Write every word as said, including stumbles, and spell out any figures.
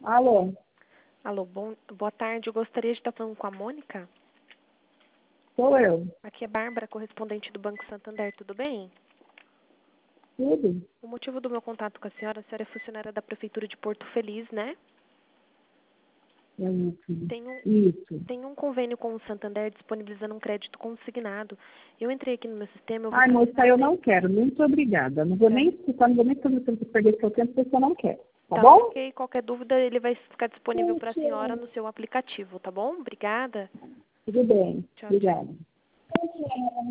Alô? Alô, bom, boa tarde. Eu gostaria de estar falando com a Mônica. Sou eu. Aqui é Bárbara, correspondente do Banco Santander. Tudo bem? Tudo? O motivo do meu contato com a senhora, a senhora é funcionária da Prefeitura de Porto Feliz, né? É isso. Tem um, Isso. tem um convênio com o Santander disponibilizando um crédito consignado. Eu entrei aqui no meu sistema, eu vi Ai, que a moça, senhora eu tem... não quero. Muito obrigada. Não vou Tá, nem escutar, não vou nem fazer tempo de perder seu tempo, porque eu não quero. Tá tá bom? ok. Qualquer dúvida, ele vai ficar disponível para a senhora no seu aplicativo, tá bom? Obrigada. Tudo bem. Tchau, tchau. Obrigada.